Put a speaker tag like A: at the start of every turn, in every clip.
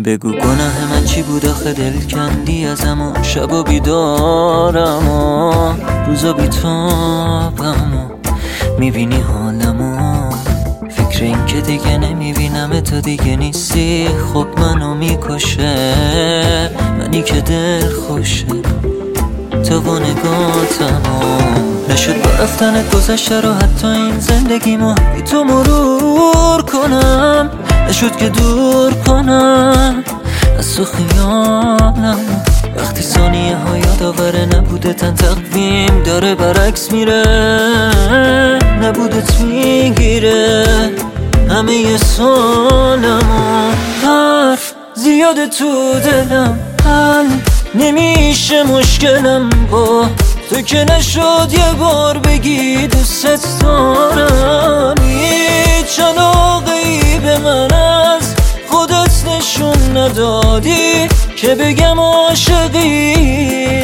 A: بگو گناه من چی بود آخه دل کندی ازم و شب و بیدارم و روزا بیتابم و میبینی حالمو فکر این که دیگه نمیبینم تو دیگه نیستی خب منو میکشه منی که دل خوشه تو با نگاتم و نشد با رفتنت گذشته رو حتی این زندگیمو بی تو مرور کنم نشد که دور کنم از تو خیالم وقتی ثانیه ها یادآوره نبوده تن تقویم داره برعکس میره نبودت میگیره همه ی سالمو حرف زیاده تو دلم حل نمیشه مشکلم با تو که نشد یه بار بگی دوست دارم هیچ علاقه‌ای به من از خودت نشون ندادی که بگم عاشقی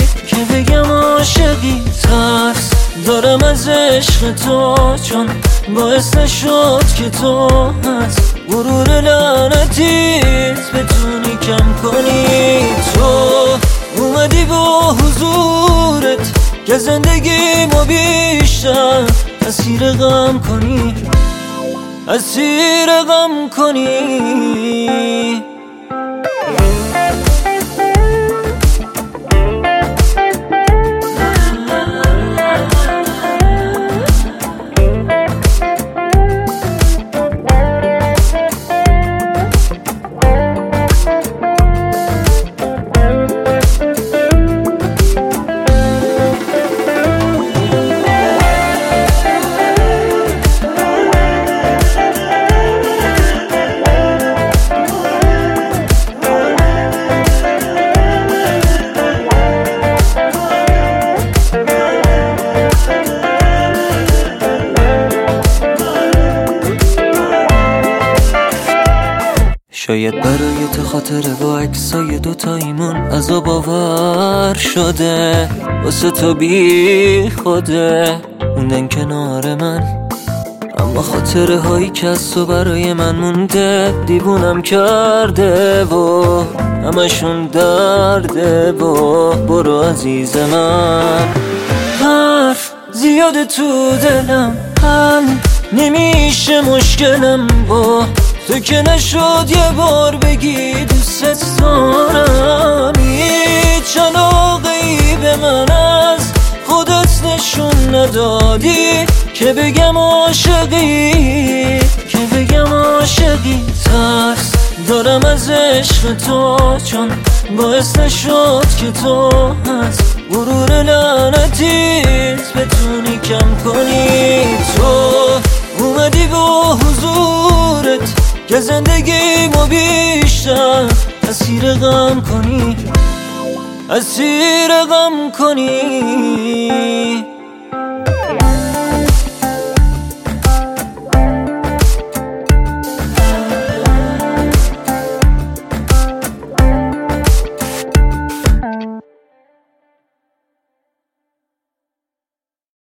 A: ترس دارم از عشق تو چون باعث نشد که تو از غرور لعنتیت بتونی کم کنی تو اومدی با حضورت که زندگی ما بیشتر اسیر غم کنی شاید برای تو خاطره با عکسای دوتاییمون عذاب آور شده واسه تو بی خوده موندن کنار من اما خاطره هایی که از تو برای من مونده دیوونم کرده و همشون درده و برو عزیز من حرف زیاده تو دلم حل نمیشه مشکلم با تو که نشد یه بار بگی دوست دارم هیچ علاقه‌ای به من از خودت نشون ندادی که بگم عاشقی ترس دارم از عشق تو چون باعث نشد که تو از غرور لعنتیت بتونی کم کنی تو اومدی با حضورت که زندگی ما بیشتر اسیر غم کنی